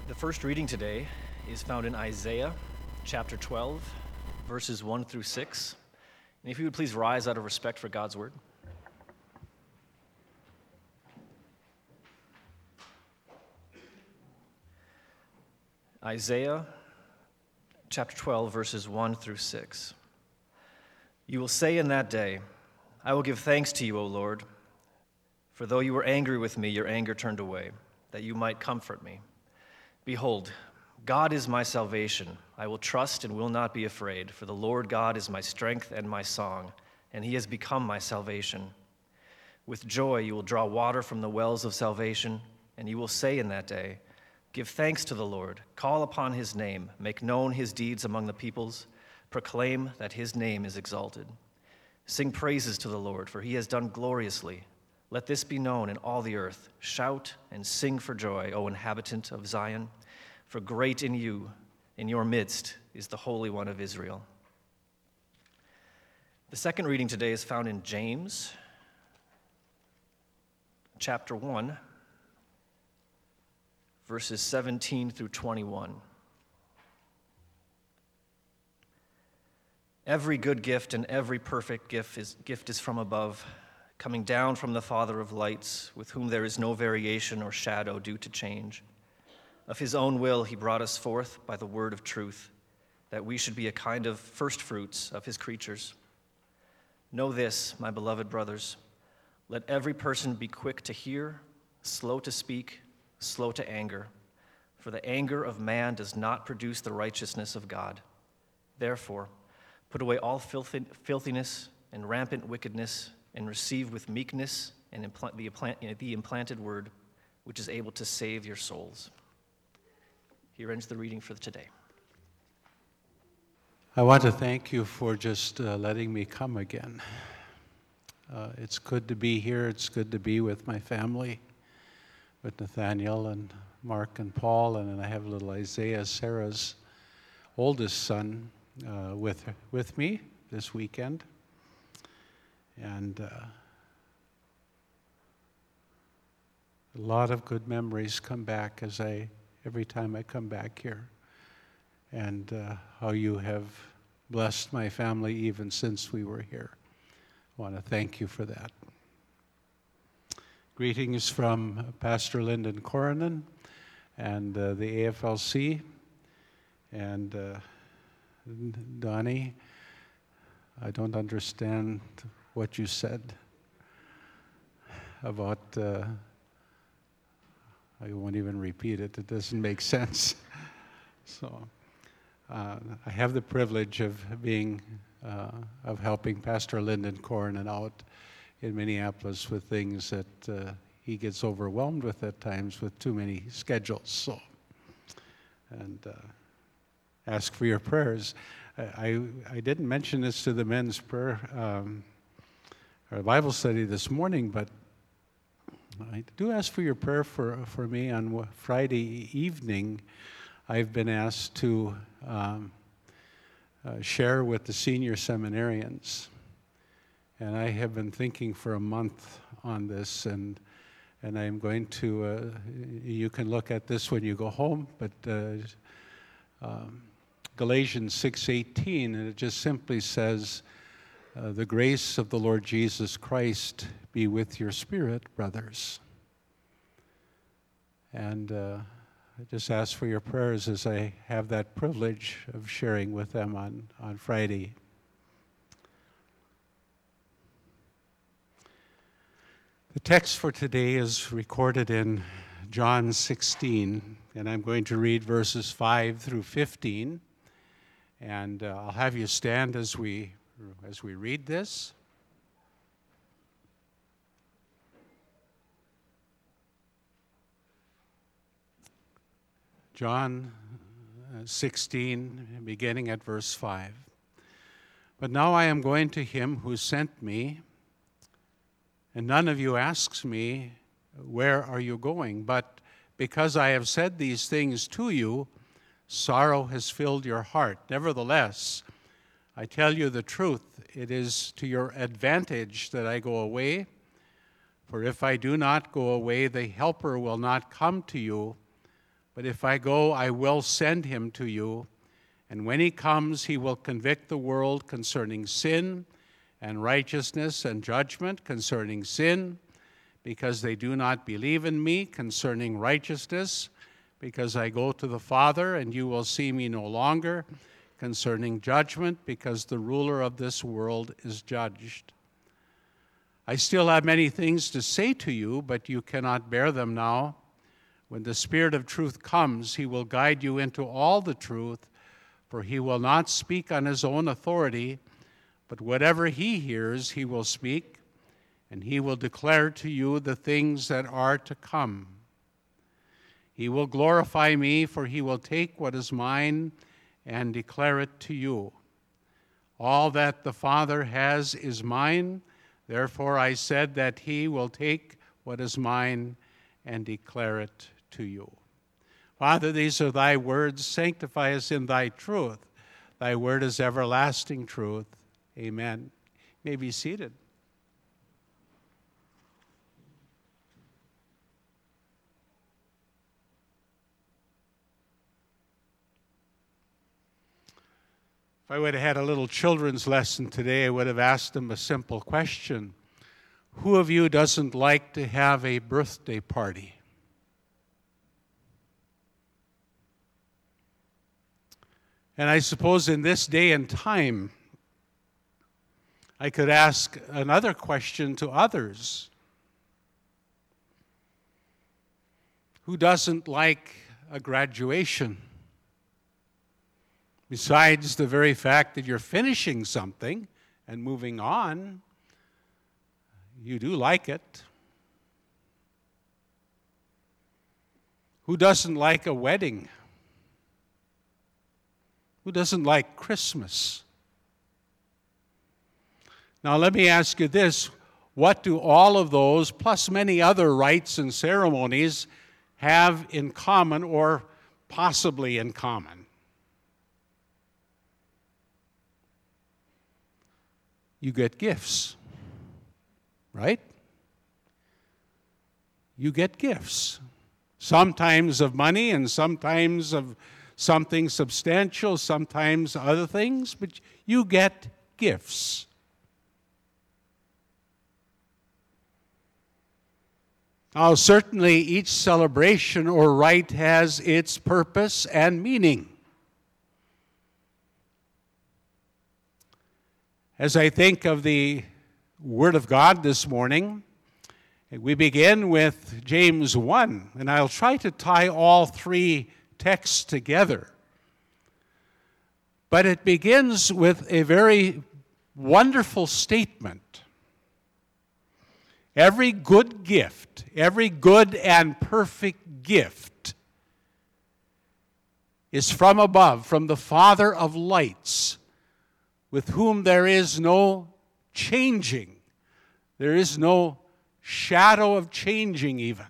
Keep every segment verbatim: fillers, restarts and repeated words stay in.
The first reading today is found in Isaiah chapter twelve, verses one through six. And if you would please rise out of respect for God's word. Isaiah chapter twelve, verses one through six. You will say in that day, I will give thanks to you, O Lord, for though you were angry with me, your anger turned away, that you might comfort me. Behold, God is my salvation. I will trust and will not be afraid, for the Lord God is my strength and my song, and he has become my salvation. With joy you will draw water from the wells of salvation, and you will say in that day, give thanks to the Lord, call upon his name, make known his deeds among the peoples, proclaim that his name is exalted. Sing praises to the Lord, for he has done gloriously. Let this be known in all the earth. Shout and sing for joy, O inhabitant of Zion, for great in you, in your midst, is the Holy One of Israel. The second reading today is found in James chapter one, verses seventeen through twenty-one. Every good gift and every perfect gift is, gift is from above, coming down from the Father of lights, with whom there is no variation or shadow due to change. Of his own will he brought us forth by the word of truth, that we should be a kind of first fruits of his creatures. Know this, my beloved brothers, let every person be quick to hear, slow to speak, slow to anger, for the anger of man does not produce the righteousness of God. Therefore, put away all filthi- filthiness and rampant wickedness, and receive with meekness and implant the, implant, the implanted word, which is able to save your souls. Here ends the reading for today. I want to thank you for just uh, letting me come again. Uh, it's good to be here. It's good to be with my family, with Nathaniel and Mark and Paul, and then I have little Isaiah, Sarah's oldest son, uh, with with me this weekend. And uh, a lot of good memories come back as I, every time I come back here. And uh, how you have blessed my family even since we were here. I want to thank you for that. Greetings from Pastor Lyndon Coronan and uh, the A F L C. And uh, Donnie, I don't understand what you said about, uh, I won't even repeat it, it doesn't make sense. So uh, I have the privilege of being, uh, of helping Pastor Lyndon Coronan out in Minneapolis with things that uh, he gets overwhelmed with at times with too many schedules. So, and uh, ask for your prayers. I, I didn't mention this to the men's prayer, um, or Bible study this morning, but I do ask for your prayer for, for me. On Friday evening, I've been asked to um, uh, share with the senior seminarians. And I have been thinking for a month on this, and and I'm going to, uh, you can look at this when you go home, but uh, um, Galatians six eighteen, and it just simply says, uh, the grace of the Lord Jesus Christ be with your spirit, brothers. And uh, I just ask for your prayers as I have that privilege of sharing with them on, on Friday. The text for today is recorded in John sixteen, and I'm going to read verses five through fifteen. And uh, I'll have you stand as we as we read this. John sixteen, beginning at verse five. But now I am going to him who sent me, and none of you asks me, where are you going? But because I have said these things to you, sorrow has filled your heart. Nevertheless, I tell you the truth, it is to your advantage that I go away. For if I do not go away, the Helper will not come to you. But if I go, I will send him to you. And when he comes, he will convict the world concerning sin and righteousness and judgment, concerning sin, because they do not believe in me, concerning righteousness, because I go to the Father, and you will see me no longer, concerning judgment, because the ruler of this world is judged. I still have many things to say to you, but you cannot bear them now. When the Spirit of truth comes, he will guide you into all the truth, for he will not speak on his own authority, but whatever he hears, he will speak, and he will declare to you the things that are to come. He will glorify me, for he will take what is mine and declare it to you. All that the Father has is mine. Therefore I said that he will take what is mine and declare it to you. Father, these are thy words. Sanctify us in thy truth. Thy word is everlasting truth. Amen. You may be seated. If I would have had a little children's lesson today, I would have asked them a simple question. Who of you doesn't like to have a birthday party? And I suppose in this day and time, I could ask another question to others. Who doesn't like a graduation? Besides the very fact that you're finishing something and moving on, you do like it. Who doesn't like a wedding? Who doesn't like Christmas? Now let me ask you this. What do all of those, plus many other rites and ceremonies, have in common or possibly in common? You get gifts, right? You get gifts. Sometimes of money and sometimes of something substantial, sometimes other things, but you get gifts. Now, certainly each celebration or rite has its purpose and meaning. As I think of the Word of God this morning, we begin with James one, and I'll try to tie all three texts together. But it begins with a very wonderful statement. Every good gift, every good and perfect gift is from above, from the Father of lights, with whom there is no changing. There is no shadow of changing even.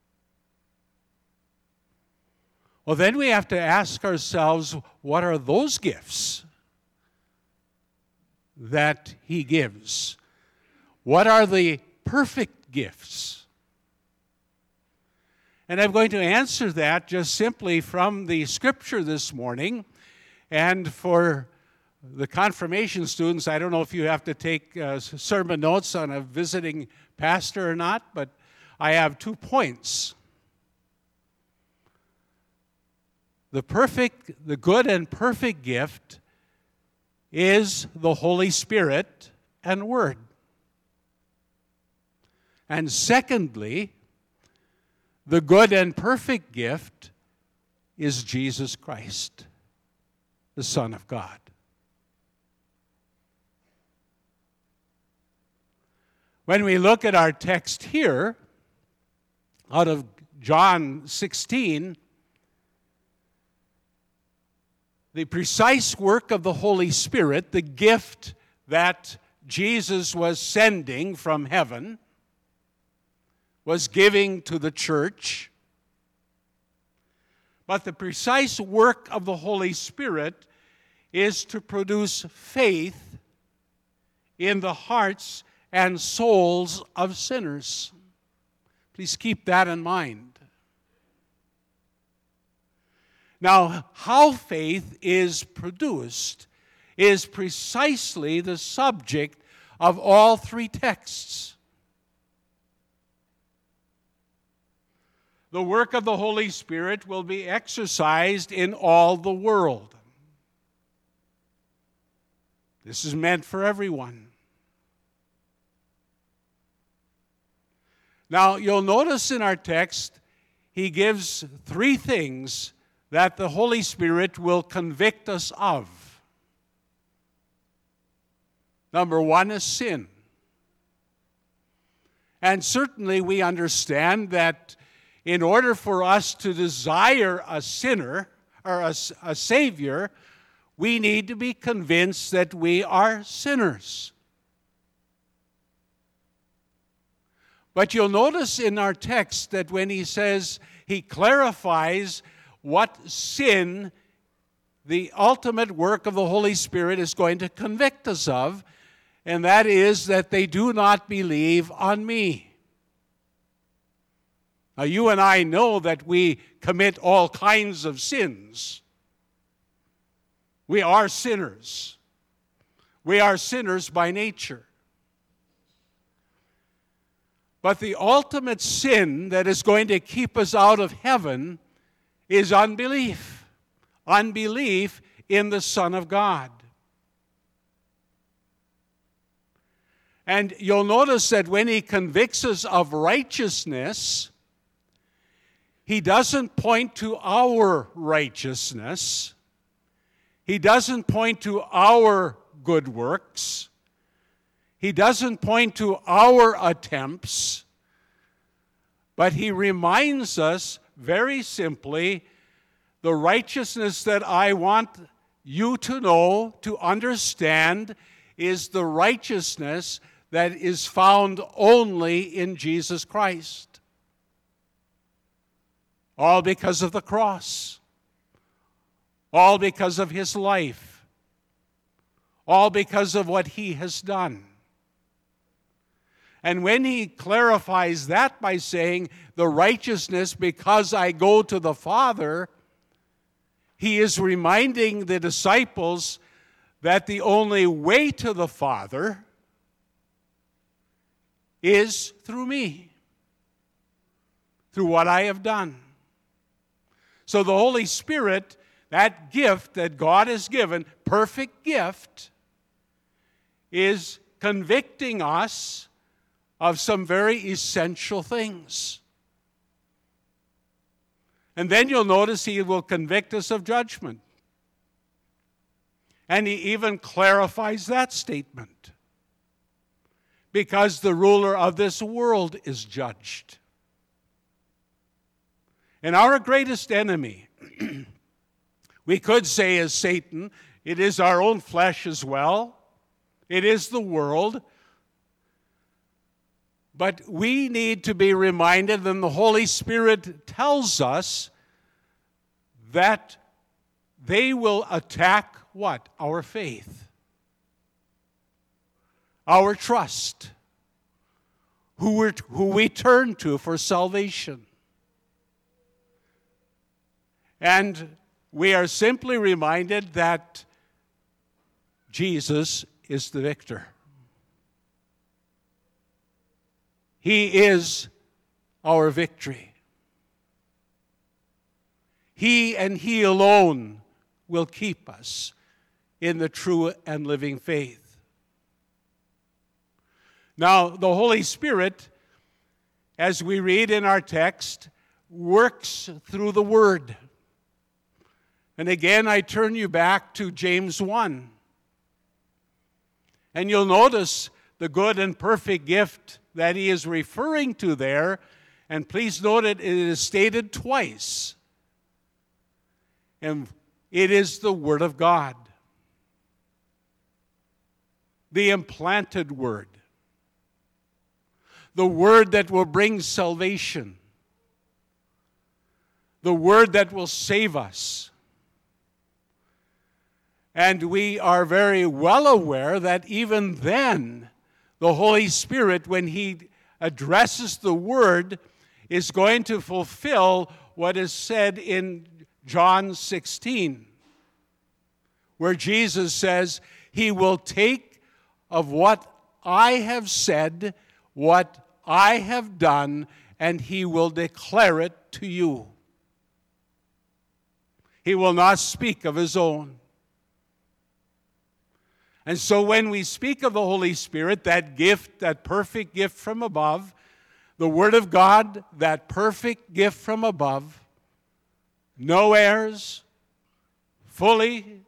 Well, then we have to ask ourselves, what are those gifts that he gives? What are the perfect gifts? And I'm going to answer that just simply from the scripture this morning. And for the confirmation students, I don't know if you have to take uh, sermon notes on a visiting pastor or not, but I have two points. The perfect, the good and perfect gift is the Holy Spirit and Word. And secondly, the good and perfect gift is Jesus Christ, the Son of God. When we look at our text here, out of John sixteen, the precise work of the Holy Spirit, the gift that Jesus was sending from heaven, was giving to the church. But the precise work of the Holy Spirit is to produce faith in the hearts and souls of sinners. Please keep that in mind. Now, how faith is produced is precisely the subject of all three texts. The work of the Holy Spirit will be exercised in all the world. This is meant for everyone. Now, you'll notice in our text, he gives three things that the Holy Spirit will convict us of. Number one is sin. And certainly we understand that in order for us to desire a sinner or a, a Savior, we need to be convinced that we are sinners. But you'll notice in our text that when he says, he clarifies what sin, the ultimate work of the Holy Spirit, is going to convict us of, and that is that they do not believe on me. Now, you and I know that we commit all kinds of sins. We are sinners. We are sinners by nature. But the ultimate sin that is going to keep us out of heaven is unbelief. Unbelief in the Son of God. And you'll notice that when he convicts us of righteousness, he doesn't point to our righteousness. He doesn't point to our good works. He doesn't point to our attempts. But he reminds us very simply, the righteousness that I want you to know, to understand, is the righteousness that is found only in Jesus Christ. All because of the cross. All because of his life. All because of what he has done. And when he clarifies that by saying, the righteousness because I go to the Father, he is reminding the disciples that the only way to the Father is through me, through what I have done. So the Holy Spirit, that gift that God has given, perfect gift, is convicting us of some very essential things. And then you'll notice he will convict us of judgment. And he even clarifies that statement. Because the ruler of this world is judged. And our greatest enemy, we could say, is Satan. It is our own flesh as well. It is the world. But we need to be reminded, and the Holy Spirit tells us, that they will attack what? Our faith. Our trust. Who, we're, who we turn to for salvation. And we are simply reminded that Jesus is the victor. He is our victory. He and He alone will keep us in the true and living faith. Now, the Holy Spirit, as we read in our text, works through the Word. And again, I turn you back to James one. And you'll notice the good and perfect gift that he is referring to there. And please note it, it is stated twice. And it is the Word of God. The implanted Word. The Word that will bring salvation. The Word that will save us. And we are very well aware that even then, the Holy Spirit, when He addresses the Word, is going to fulfill what is said in John sixteen, where Jesus says, He will take of what I have said, what I have done, and He will declare it to you. He will not speak of His own. And so when we speak of the Holy Spirit, that gift, that perfect gift from above, the Word of God, that perfect gift from above, no heirs, fully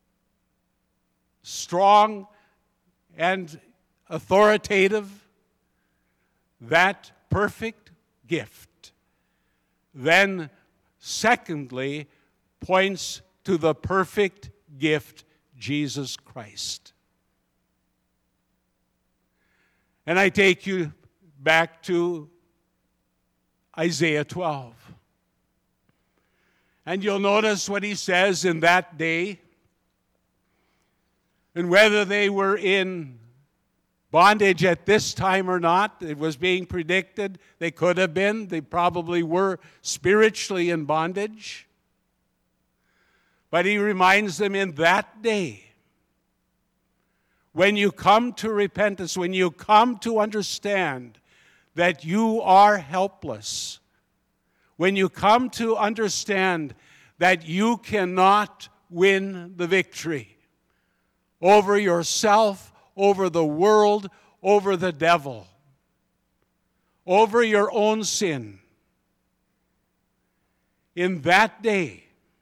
strong and authoritative, that perfect gift, then secondly points to the perfect gift, Jesus Christ. And I take you back to Isaiah twelve. And you'll notice what he says in that day. And whether they were in bondage at this time or not, it was being predicted. They could have been. They probably were spiritually in bondage. But he reminds them in that day, when you come to repentance, when you come to understand that you are helpless, when you come to understand that you cannot win the victory over yourself, over the world, over the devil, over your own sin, in that day,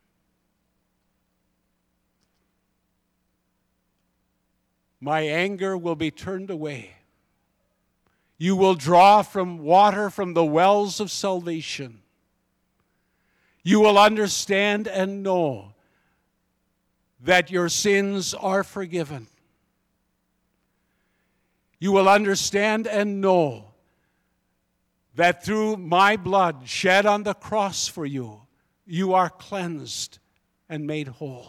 my anger will be turned away. You will draw from water from the wells of salvation. You will understand and know that your sins are forgiven. You will understand and know that through my blood shed on the cross for you, you are cleansed and made whole.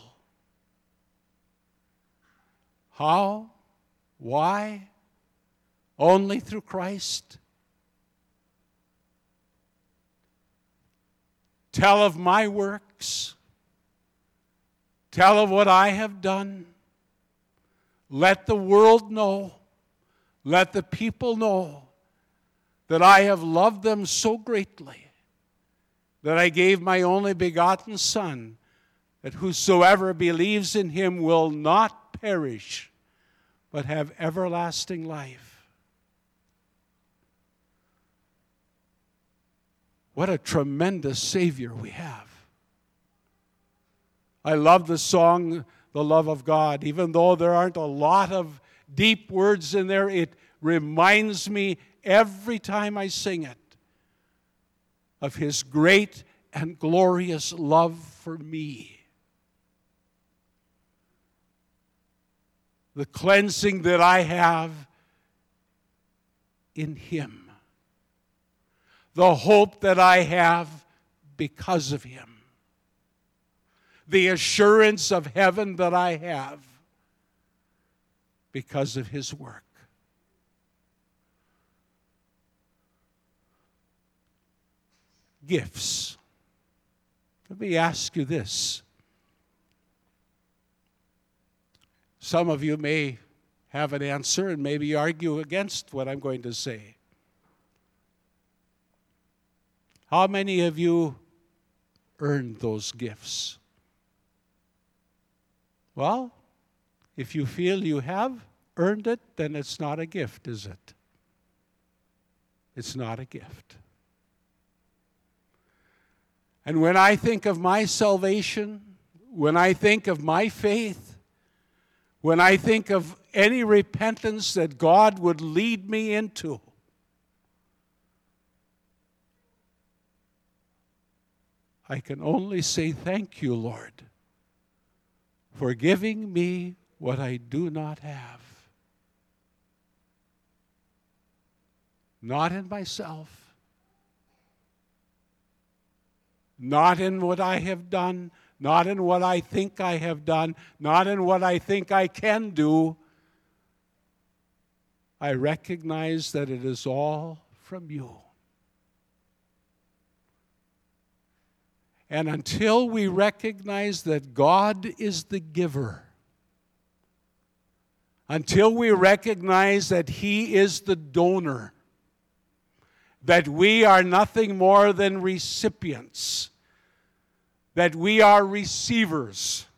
How? Why? Only through Christ. Tell of my works. Tell of what I have done. Let the world know, let the people know that I have loved them so greatly that I gave my only begotten Son, that whosoever believes in him will not perish, but have everlasting life. What a tremendous Savior we have. I love the song, The Love of God. Even though there aren't a lot of deep words in there, it reminds me every time I sing it of His great and glorious love for me. The cleansing that I have in Him. The hope that I have because of Him. The assurance of heaven that I have because of His work. Gifts. Let me ask you this. Some of you may have an answer and maybe argue against what I'm going to say. How many of you earned those gifts? Well, if you feel you have earned it, then it's not a gift, is it? It's not a gift. And when I think of my salvation, when I think of my faith, when I think of any repentance that God would lead me into, I can only say thank you, Lord, for giving me what I do not have. Not in myself, not in what I have done, not in what I think I have done, not in what I think I can do. I recognize that it is all from you. And until we recognize that God is the giver, until we recognize that He is the donor, that we are nothing more than recipients, that we are receivers,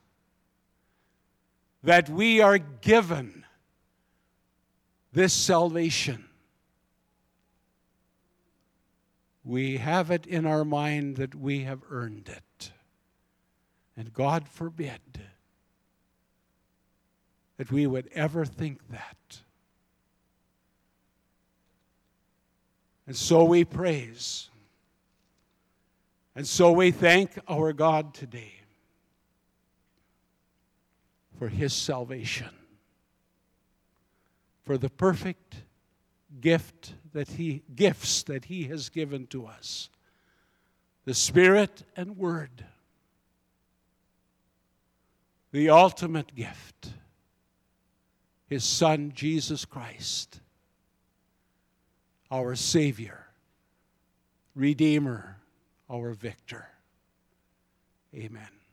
that we are given this salvation, we have it in our mind that we have earned it. And God forbid that we would ever think that. And so we praise. And so we thank our God today for His salvation, for the perfect gift that He gifts that He has given to us, the Spirit and Word, the ultimate gift, His Son Jesus Christ, our Savior, Redeemer, our Victor. Amen.